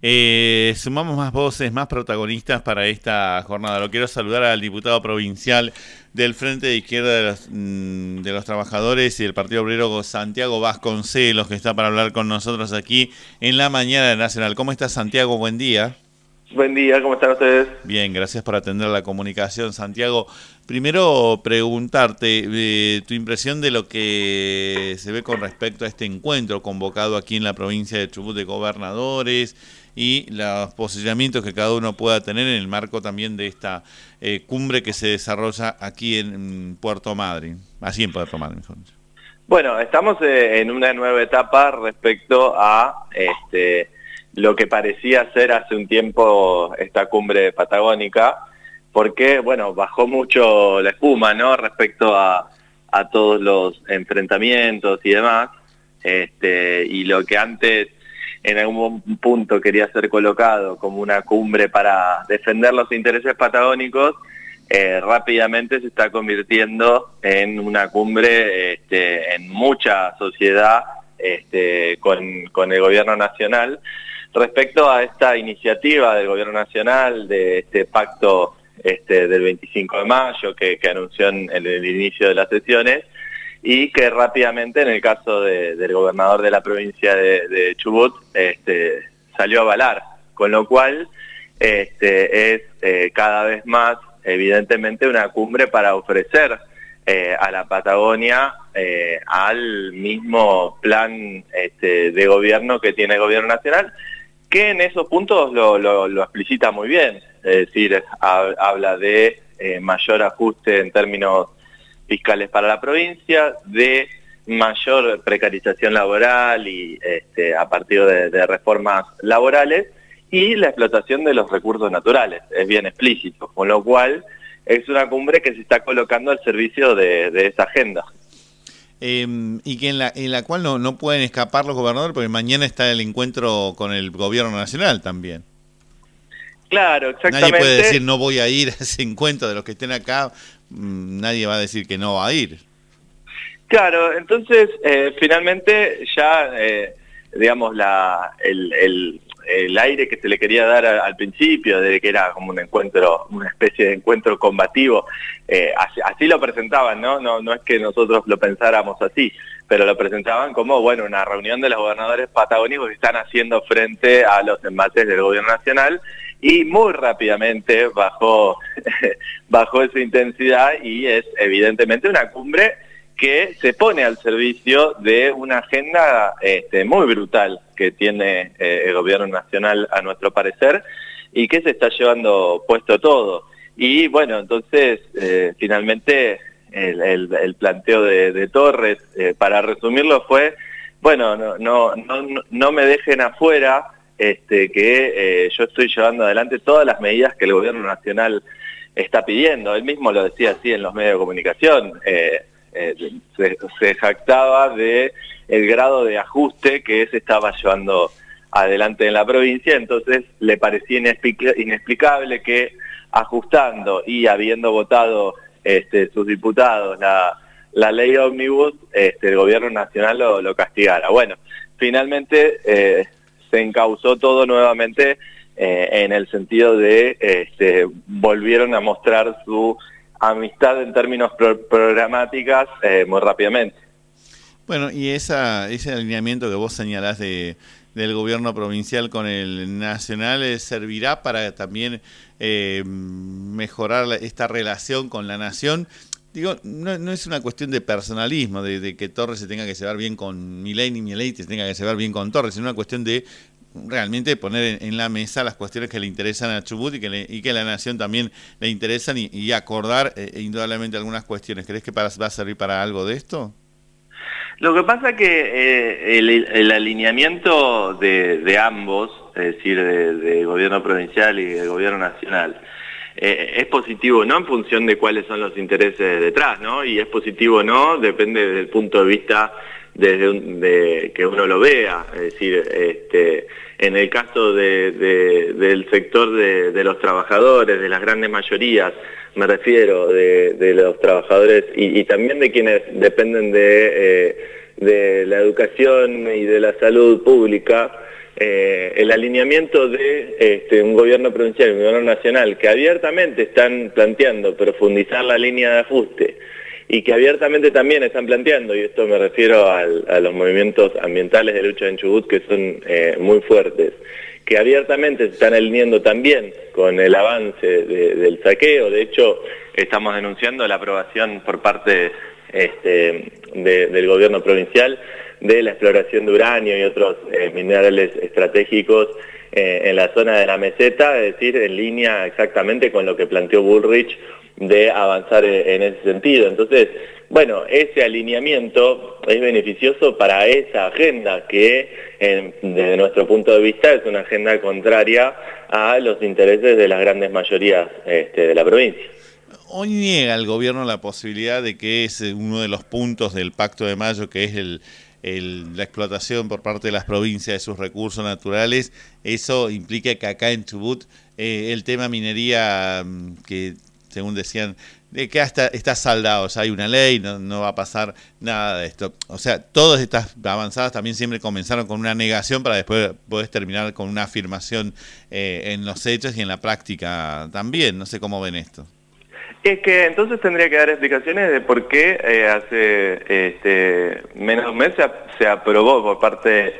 Sumamos más voces, más protagonistas para esta jornada. Lo quiero saludar al diputado provincial del Frente de Izquierda de los Trabajadores y del Partido Obrero, Santiago Vasconcelos, que está para hablar con nosotros aquí en la mañana de Nacional. ¿Cómo estás, Santiago? Buen día. Buen día, ¿cómo están ustedes? Bien, gracias por atender la comunicación, Santiago. Primero, preguntarte tu impresión de lo que se ve con respecto a este encuentro convocado aquí en la provincia de Chubut de gobernadores y los posicionamientos que cada uno pueda tener en el marco también de esta cumbre que se desarrolla aquí en Puerto Madryn, así en Puerto Madryn, mejor dicho. Bueno, estamos en una nueva etapa respecto a lo que parecía ser hace un tiempo esta cumbre patagónica, porque, bueno, bajó mucho la espuma, ¿no?, respecto a todos los enfrentamientos y demás, y lo que antes en algún punto quería ser colocado como una cumbre para defender los intereses patagónicos, rápidamente se está convirtiendo en una cumbre en mucha sociedad con el gobierno nacional, respecto a esta iniciativa del gobierno nacional de este pacto del 25 de mayo que anunció en el inicio de las sesiones, y que rápidamente, en el caso del gobernador de la provincia de Chubut, salió a avalar, con lo cual es cada vez más evidentemente una cumbre para ofrecer a la Patagonia al mismo plan de gobierno que tiene el gobierno nacional, que en esos puntos lo explicita muy bien, es decir, habla de mayor ajuste en términos fiscales para la provincia, de mayor precarización laboral y a partir de reformas laborales, y la explotación de los recursos naturales, es bien explícito, con lo cual es una cumbre que se está colocando al servicio de esa agenda. Y que en la cual no pueden escapar los gobernadores, porque mañana está el encuentro con el gobierno nacional también. Claro, exactamente. Nadie puede decir no voy a ir a ese encuentro de los que estén acá, nadie va a decir que no va a ir. Claro, entonces finalmente ya, digamos, el aire que se le quería dar al principio, de que era como un encuentro, una especie de encuentro combativo, así lo presentaban, ¿no? No es que nosotros lo pensáramos así, pero lo presentaban como, bueno, una reunión de los gobernadores patagónicos que están haciendo frente a los embates del gobierno nacional, y muy rápidamente bajó esa intensidad, y es evidentemente una cumbre que se pone al servicio de una agenda muy brutal que tiene el gobierno nacional, a nuestro parecer, y que se está llevando puesto todo. Y bueno, entonces finalmente el planteo de Torres, para resumirlo, fue, bueno, no me dejen afuera, que yo estoy llevando adelante todas las medidas que el gobierno nacional está pidiendo. Él mismo lo decía así en los medios de comunicación, se jactaba de el grado de ajuste que se estaba llevando adelante en la provincia. Entonces le parecía inexplicable que, ajustando y habiendo votado sus diputados la ley ómnibus, el gobierno nacional lo castigara. Bueno, finalmente se encauzó todo nuevamente en el sentido de volvieron a mostrar su amistad en términos programáticas muy rápidamente. Bueno, y ese alineamiento que vos señalás del gobierno provincial con el nacional servirá para también mejorar esta relación con la nación. Digo, no es una cuestión de personalismo, de que Torres se tenga que llevar bien con Milei, ni Milei se tenga que llevar bien con Torres, es una cuestión de realmente poner en la mesa las cuestiones que le interesan a Chubut y que a la nación también le interesan, y acordar indudablemente algunas cuestiones. ¿Crees que va a servir para algo de esto? Lo que pasa que el alineamiento de ambos, es decir, de gobierno provincial y del gobierno nacional, es positivo, no en función de cuáles son los intereses detrás, ¿no? Y es positivo, ¿no? Depende del punto de vista desde que uno lo vea. Es decir, en el caso del sector de los trabajadores, de las grandes mayorías, me refiero, de los trabajadores y también de quienes dependen de la educación y de la salud pública, el alineamiento de un gobierno provincial y un gobierno nacional que abiertamente están planteando profundizar la línea de ajuste y que abiertamente también están planteando, y esto me refiero a los movimientos ambientales de lucha en Chubut que son muy fuertes, que abiertamente se están alineando también con el avance del saqueo. De hecho, estamos denunciando la aprobación por parte del gobierno provincial de la exploración de uranio y otros minerales estratégicos en la zona de la meseta, es decir, en línea exactamente con lo que planteó Bullrich de avanzar en ese sentido. Entonces, bueno, ese alineamiento es beneficioso para esa agenda que, desde nuestro punto de vista, es una agenda contraria a los intereses de las grandes mayorías de la provincia. Hoy niega el gobierno la posibilidad de que es uno de los puntos del Pacto de Mayo, que es la explotación por parte de las provincias de sus recursos naturales. Eso implica que acá en Chubut el tema minería, que según decían, que hasta está saldado, o sea, hay una ley, no va a pasar nada de esto. O sea, todas estas avanzadas también siempre comenzaron con una negación para después poder terminar con una afirmación en los hechos y en la práctica también. No sé cómo ven esto. Es que entonces tendría que dar explicaciones de por qué hace menos de un mes se aprobó por parte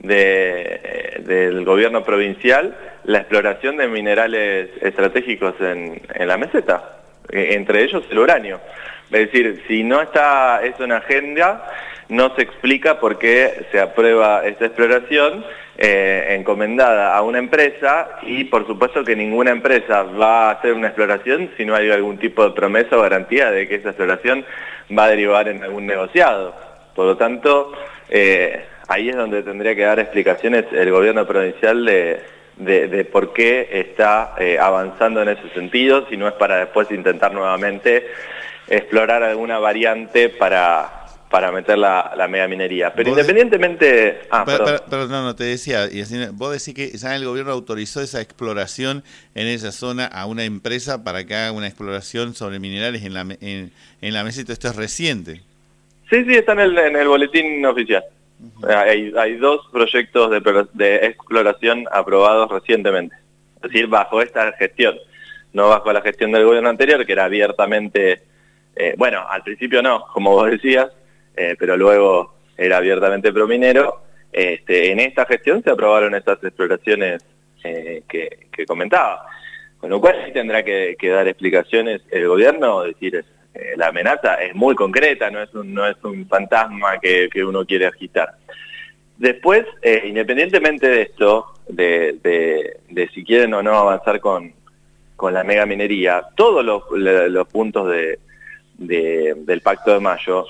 del gobierno provincial la exploración de minerales estratégicos en la meseta, entre ellos el uranio. Es decir, si no está eso en agenda, no se explica por qué se aprueba esa exploración encomendada a una empresa, y por supuesto que ninguna empresa va a hacer una exploración si no hay algún tipo de promesa o garantía de que esa exploración va a derivar en algún negociado. Por lo tanto, ahí es donde tendría que dar explicaciones el gobierno provincial de por qué está avanzando en ese sentido, si no es para después intentar nuevamente explorar alguna variante para meter la megaminería. Pero independientemente... Pero no, te decía, y así, vos decís que ya el gobierno autorizó esa exploración en esa zona a una empresa para que haga una exploración sobre minerales en la meseta. Esto es reciente. Sí, está en el boletín oficial. Hay dos proyectos de exploración aprobados recientemente, es decir, bajo esta gestión, no bajo la gestión del gobierno anterior, que era abiertamente, bueno, al principio no, como vos decías, pero luego era abiertamente prominero. En esta gestión se aprobaron estas exploraciones que comentaba, con lo cual sí tendrá que dar explicaciones el gobierno, es decir, la amenaza es muy concreta, no es un fantasma que uno quiere agitar. Después, independientemente de esto, de si quieren o no avanzar con la megaminería, todos los puntos del Pacto de Mayo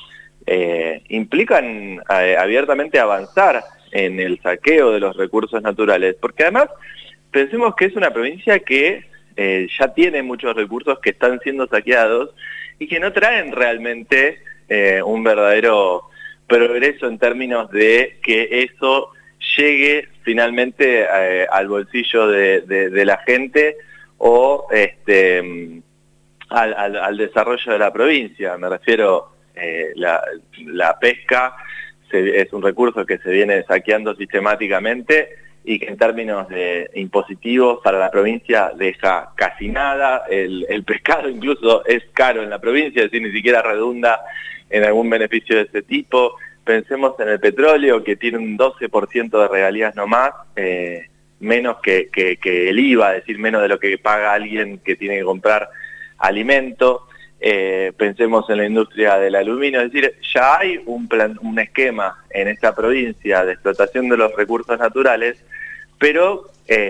implican abiertamente avanzar en el saqueo de los recursos naturales, porque además pensemos que es una provincia que ya tiene muchos recursos que están siendo saqueados y que no traen realmente un verdadero progreso en términos de que eso llegue finalmente al bolsillo de la gente o al desarrollo de la provincia. Me refiero, la pesca es un recurso que se viene saqueando sistemáticamente y que en términos de impositivos para la provincia deja casi nada. El pescado incluso es caro en la provincia, es decir, ni siquiera redunda en algún beneficio de ese tipo. Pensemos en el petróleo, que tiene un 12% de regalías nomás, menos que el IVA, es decir, menos de lo que paga alguien que tiene que comprar alimento. Pensemos en la industria del aluminio, es decir, ya hay un esquema en esta provincia de explotación de los recursos naturales, pero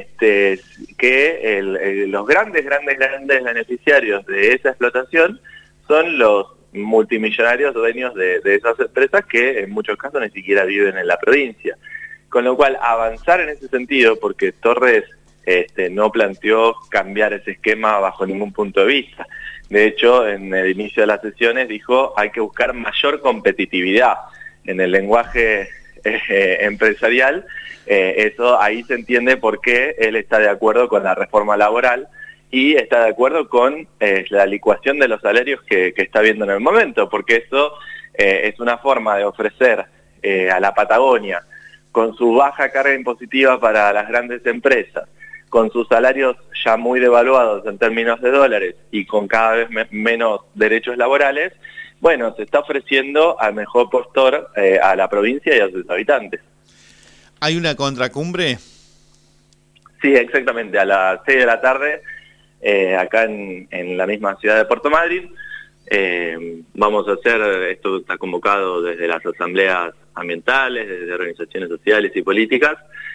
los grandes beneficiarios de esa explotación son los multimillonarios dueños de esas empresas que en muchos casos ni siquiera viven en la provincia. Con lo cual, avanzar en ese sentido, porque Torres no planteó cambiar ese esquema bajo ningún punto de vista. De hecho, en el inicio de las sesiones dijo hay que buscar mayor competitividad en el lenguaje empresarial. Eso ahí se entiende por qué él está de acuerdo con la reforma laboral y está de acuerdo con la licuación de los salarios que está viendo en el momento, porque eso es una forma de ofrecer a la Patagonia con su baja carga impositiva para las grandes empresas, con sus salarios ya muy devaluados en términos de dólares y con cada vez menos derechos laborales, bueno, se está ofreciendo al mejor postor a la provincia y a sus habitantes. ¿Hay una contracumbre? Sí, exactamente, a las 6 de la tarde, acá en la misma ciudad de Puerto Madryn. Vamos a hacer, esto está convocado desde las asambleas ambientales, desde organizaciones sociales y políticas,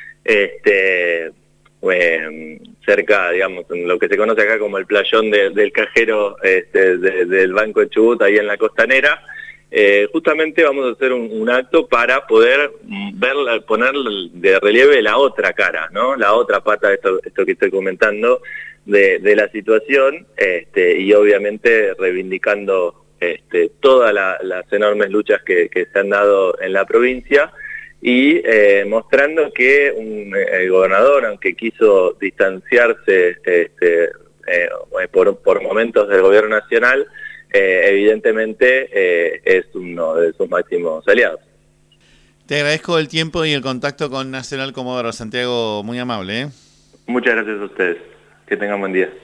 cerca, digamos, en lo que se conoce acá como el playón del cajero del Banco de Chubut, ahí en la costanera. Justamente vamos a hacer un acto para poder poner de relieve la otra cara, ¿no? La otra pata de esto que estoy comentando de la situación, y obviamente reivindicando todas las enormes luchas que se han dado en la provincia y mostrando que el gobernador, aunque quiso distanciarse por momentos del gobierno nacional, evidentemente es uno de sus máximos aliados. Te agradezco el tiempo y el contacto con Nacional Comodoro. Santiago, muy amable, ¿eh? Muchas gracias a ustedes. Que tengan buen día.